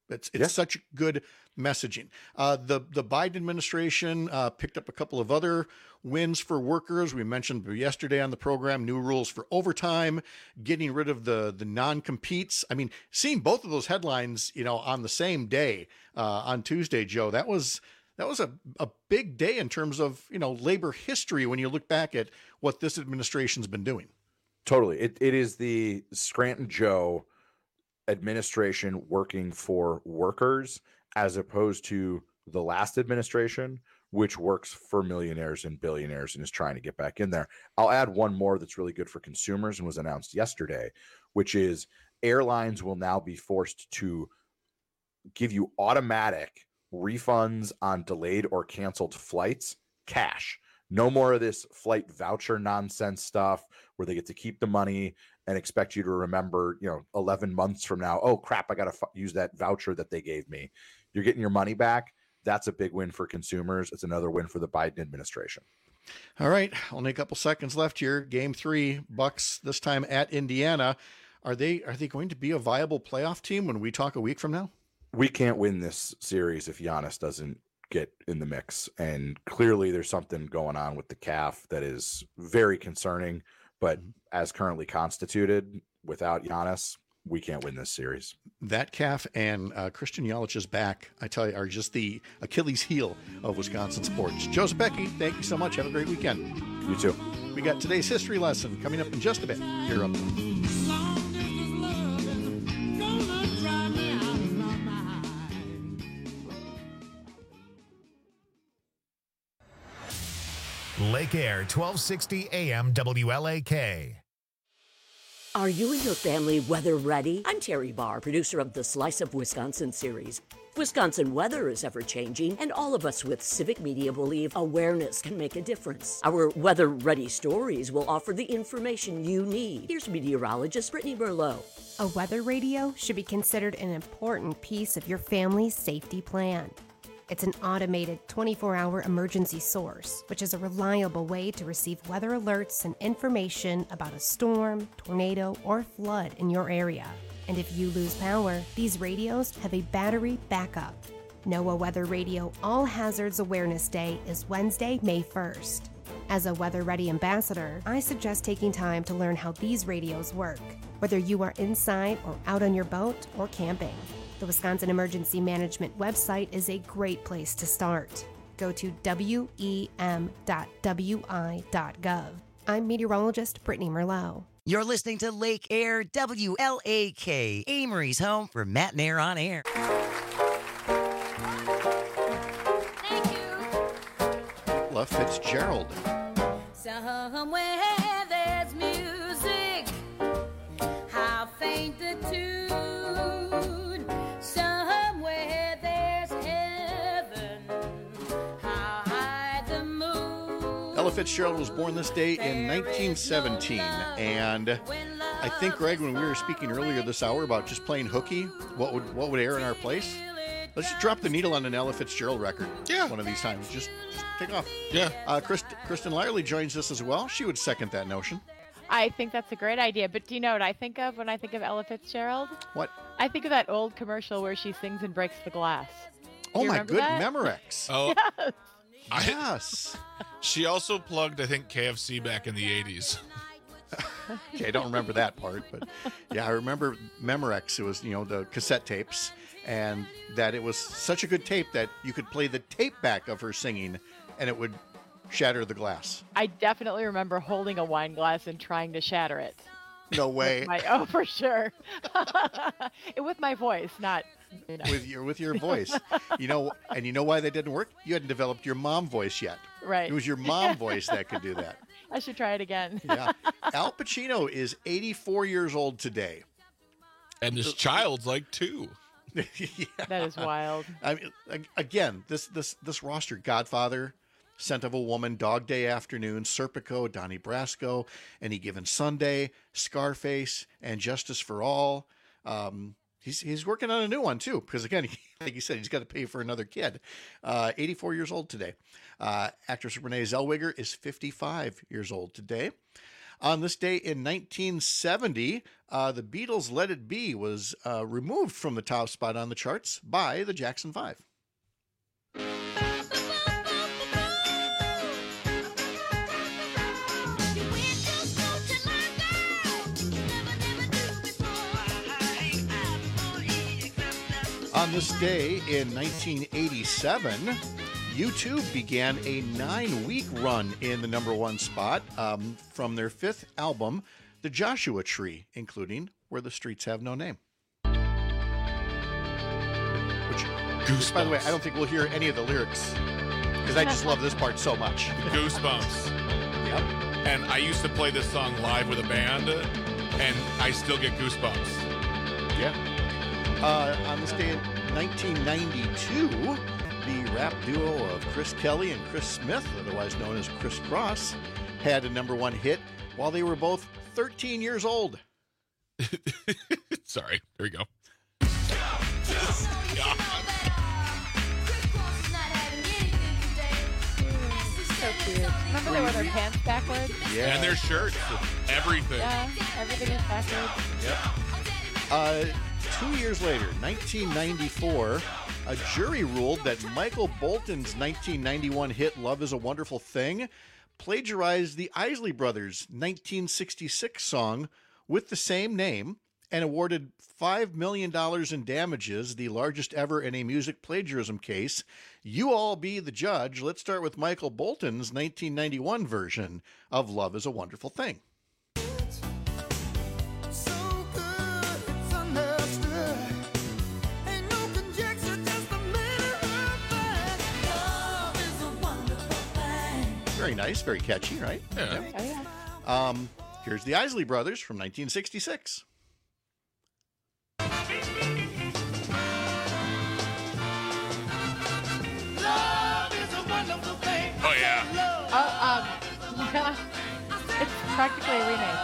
It's it's Yeah. such good messaging. Uh, the the Biden administration uh, picked up a couple of other wins for workers. We mentioned yesterday on the program new rules for overtime, getting rid of the the non-competes. I mean, seeing both of those headlines, you know, on the same day uh, on Tuesday, Joe, that was that was a, a big day in terms of, you know, labor history when you look back at what this administration's been doing. Totally. It it is the Scranton Joe administration working for workers as opposed to the last administration, which works for millionaires and billionaires and is trying to get back in there. I'll add one more that's really good for consumers and was announced yesterday, which is airlines will now be forced to give you automatic refunds on delayed or canceled flights, cash. No more of this flight voucher nonsense stuff where they get to keep the money and expect you to remember, you know, eleven months from now, oh crap, I got to f- use that voucher that they gave me. You're getting your money back. That's a big win for consumers. It's another win for the Biden administration. All right, only a couple seconds left here. Game three, Bucks this time at Indiana. Are they are they going to be a viable playoff team when we talk a week from now? We can't win this series if Giannis doesn't get in the mix. And clearly there's something going on with the calf that is very concerning, but as currently constituted without Giannis, we can't win this series. That calf and uh, Christian Yelich's back, I tell you, are just the Achilles heel of Wisconsin sports. Joe Zepecki, thank you so much. Have a great weekend. You too. We got today's history lesson coming up in just a bit. Here up. Lake Air, twelve sixty A M W L A K. Are you and your family weather ready? I'm Terry Barr, producer of the Slice of Wisconsin series. Wisconsin weather is ever-changing, and all of us with Civic Media believe awareness can make a difference. Our weather-ready stories will offer the information you need. Here's meteorologist Brittany Merlot. A weather radio should be considered an important piece of your family's safety plan. It's an automated twenty-four hour emergency source, which is a reliable way to receive weather alerts and information about a storm, tornado, or flood in your area. And if you lose power, these radios have a battery backup. NOAA Weather Radio All Hazards Awareness Day is Wednesday, May first. As a Weather Ready ambassador, I suggest taking time to learn how these radios work, whether you are inside or out on your boat or camping. The Wisconsin Emergency Management website is a great place to start. Go to W E M dot W I dot gov. I'm meteorologist Brittany Merlot. You're listening to Lake Air W L A K, Amory's home for Matt and Air on Air. Ella Fitzgerald. Somewhere there's music, how faint the tune. Somewhere there's heaven, how high the moon. Ella Fitzgerald was born this day in nineteen seventeen, and I think, Greg, when we were speaking earlier this hour about just playing hooky, what would what would air in our place? Let's just drop the needle on an Ella Fitzgerald record. Yeah. One of these times. Just, just take off. Yeah. Uh, Christ, Kristen Lyerly joins us as well. She would second that notion. I think that's a great idea. But do you know what I think of when I think of Ella Fitzgerald? What? I think of that old commercial where she sings and breaks the glass. Do Oh, you my remember good that? Memorex. Oh, Yes. I, yes. She also plugged, I think, K F C back in the eighties. Okay, I don't remember that part, but yeah, I remember Memorex. It was, you know, the cassette tapes, and that it was such a good tape that you could play the tape back of her singing, and it would shatter the glass. I definitely remember holding a wine glass and trying to shatter it. No way. My, oh, for sure. With my voice, not, you know. With your with your voice, you know, and you know why that didn't work? You hadn't developed your mom voice yet. Right. It was your mom voice that could do that. I should try it again. Yeah. Al Pacino is eighty-four years old today. And this child's like two. Yeah. That is wild. I mean, ag- again, this this this roster: Godfather, Scent of a Woman, Dog Day Afternoon, Serpico, Donnie Brasco, Any Given Sunday, Scarface, and Justice for All. Um, he's he's working on a new one too, because again, he, like you said, he's got to pay for another kid. Uh, eighty-four years old today. Uh, actress Renee Zellweger is fifty-five years old today. On this day in nineteen seventy, uh, the Beatles' Let It Be was uh, removed from the top spot on the charts by the Jackson Five. On this day in nineteen eighty-seven, U two began a nine-week run in the number one spot um, from their fifth album, The Joshua Tree, including Where the Streets Have No Name. Which, Goosebumps. By the way, I don't think we'll hear any of the lyrics because I just love this part so much. Goosebumps. Yep. And I used to play this song live with a band, and I still get goosebumps. Yeah. Uh, on this day in nineteen ninety-two, the rap duo of Chris Kelly and Chris Smith, otherwise known as Chris Cross, had a number one hit while they were both thirteen years old. Sorry, here we go. So cute. Remember they wore their pants backwards? Yeah. And their shirts, everything. Yeah, everything is backwards. Yep. Uh, two years later, nineteen ninety-four, a jury ruled that Michael Bolton's nineteen ninety-one hit Love is a Wonderful Thing plagiarized the Isley Brothers' nineteen sixty-six song with the same name and awarded five million dollars in damages, the largest ever in a music plagiarism case. You all be the judge. Let's start with Michael Bolton's nineteen ninety-one version of Love is a Wonderful Thing. Very nice, very catchy, right? Yeah. Oh, yeah. Um, here's the Isley Brothers from nineteen sixty-six. Oh, yeah. Oh, um, it's practically a remake.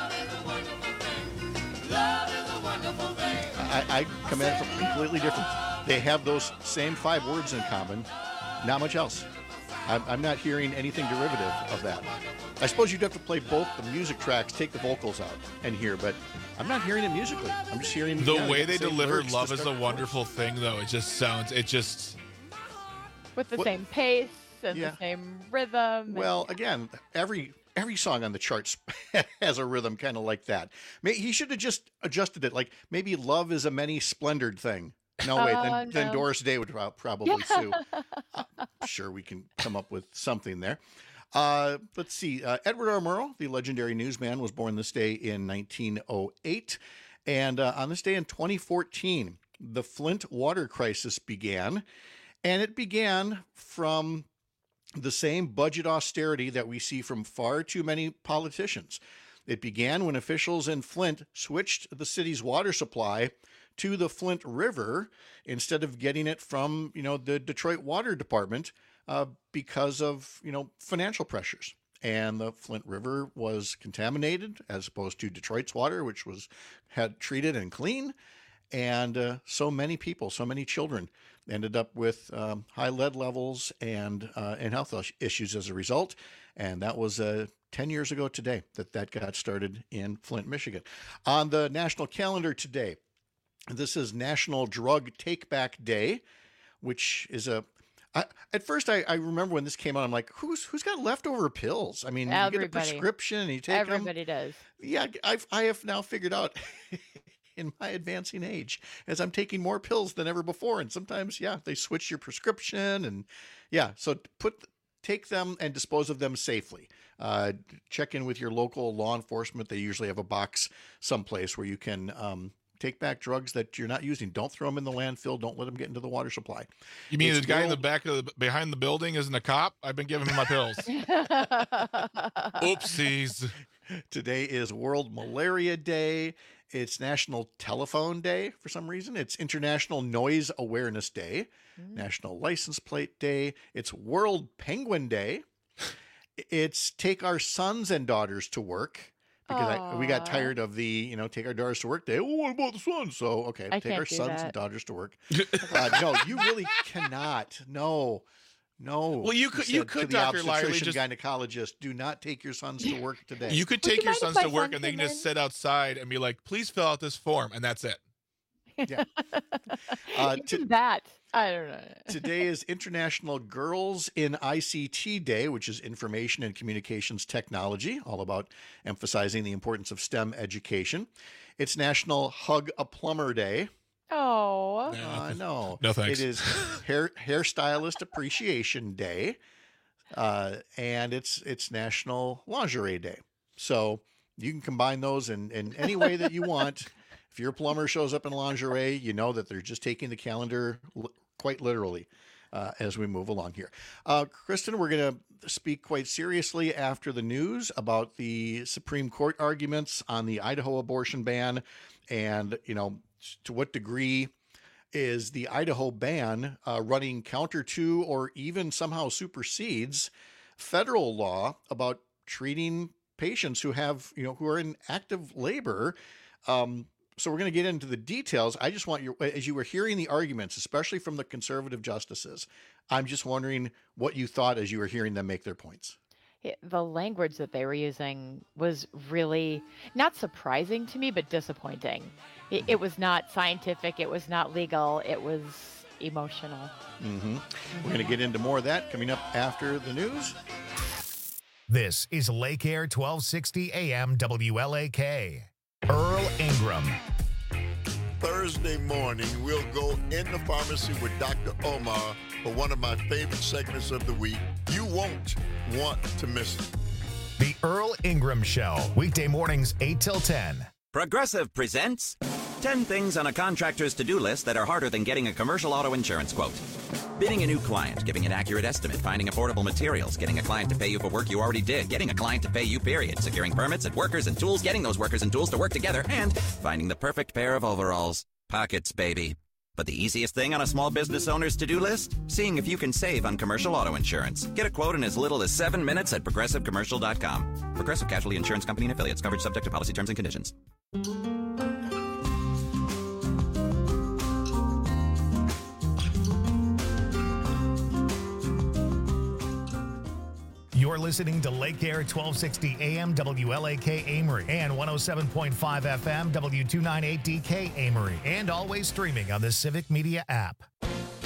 I, I come at it from completely different. They have those same five words in common, not much else. I'm, I'm not hearing anything derivative of that. I suppose you'd have to play both the music tracks, take the vocals out, and hear, but I'm not hearing it musically. I'm just hearing The yeah, way they same deliver lyrics to Love is a start- Wonderful Thing, though, it just sounds, it just... With the What- same pace and Yeah. the same rhythm. and- Well, again, every every song on the charts has a rhythm kind of like that. May He should have just adjusted it, like maybe "Love is a many splendored thing." No, wait, Oh, then, then no. Doris Day would prob- probably sue. I'm sure we can come up with something there. Uh, let's see. Uh, Edward R. Murrow, the legendary newsman, was born this day in nineteen oh eight. And uh, on this day in twenty fourteen, the Flint water crisis began. And it began from the same budget austerity that we see from far too many politicians. It began when officials in Flint switched the city's water supply to the Flint River instead of getting it from, you know, the Detroit Water Department uh, because of, you know, financial pressures. And the Flint River was contaminated as opposed to Detroit's water, which was had treated and clean. And uh, so many people, so many children ended up with um, high lead levels and uh, and health issues as a result. And that was uh, ten years ago today that that got started in Flint, Michigan. On the national calendar today, this is National Drug Take Back Day, which is a. I, at first, I, I remember when this came out, I'm like, who's who's got leftover pills? I mean, you get a Everybody. prescription and you take them. Everybody does. Yeah, I've I have now figured out in my advancing age as I'm taking more pills than ever before, and sometimes, yeah, they switch your prescription, and yeah, so put take them and dispose of them safely. Uh, check in with your local law enforcement. They usually have a box someplace where you can um, take back drugs that you're not using. Don't throw them in the landfill. Don't let them get into the water supply. You mean It's the guy in the World- back of the, behind the building isn't a cop? I've been giving him my pills. Oopsies. Today is World Malaria Day. It's National Telephone Day for some reason. It's International Noise Awareness Day, National License Plate Day. It's World Penguin Day. It's Take Our Sons and Daughters to Work. Because I, we got Aw. tired of the, you know, take our daughters to work day. Oh, what about the sons? So, okay, I take can't our do sons that. and daughters to work. uh, no, you really cannot. No. No. Well, you could- you said could, to the Doctor Lyerly, obstetrician just- gynecologist, do not take your sons to work today. You could Would take you your mind if sons my to work son and they can came just in? sit outside and be like, please fill out this form, and that's it. Yeah. Uh, Even that. I don't know. Today is International Girls in I C T Day, which is Information and Communications Technology, all about emphasizing the importance of STEM education. It's National Hug a Plumber Day. Oh. I know. No thanks. It is Hair Hairstylist Appreciation Day, uh, and it's it's National Lingerie Day. So you can combine those in, in any way that you want. If your plumber shows up in lingerie, you know that they're just taking the calendar li- quite literally uh, as we move along here. Uh, Kristen, we're going to speak quite seriously after the news about the Supreme Court arguments on the Idaho abortion ban, and you know to what degree is the Idaho ban uh, running counter to or even somehow supersedes federal law about treating patients who have you know who are in active labor. Um, So we're going to get into the details. I just want you, as you were hearing the arguments, especially from the conservative justices, I'm just wondering what you thought as you were hearing them make their points. It- the language that they were using was really not surprising to me, but disappointing. It, it was not scientific. It was not legal. It was emotional. Mm-hmm. We're going to get into more of that coming up after the news. This is Lake Air twelve sixty A M W L A K. Earl Ingram. Thursday morning, we'll go in the pharmacy with Doctor Omar for one of my favorite segments of the week. You won't want to miss it. The Earl Ingram Show. Weekday mornings, eight till ten. Progressive presents ten things on a contractor's to-do list that are harder than getting a commercial auto insurance quote. Bidding a new client, giving an accurate estimate, finding affordable materials, getting a client to pay you for work you already did, getting a client to pay you, period, securing permits and workers and tools, getting those workers and tools to work together, and finding the perfect pair of overalls. Pockets, baby. But the easiest thing on a small business owner's to-do list? Seeing if you can save on commercial auto insurance. Get a quote in as little as seven minutes at progressive commercial dot com. Progressive Casualty Insurance Company and Affiliates. Coverage subject to policy terms and conditions. You're listening to Lake Air twelve sixty A M W L A K Amory and one oh seven point five F M W two ninety-eight D K Amory, and always streaming on the Civic Media app.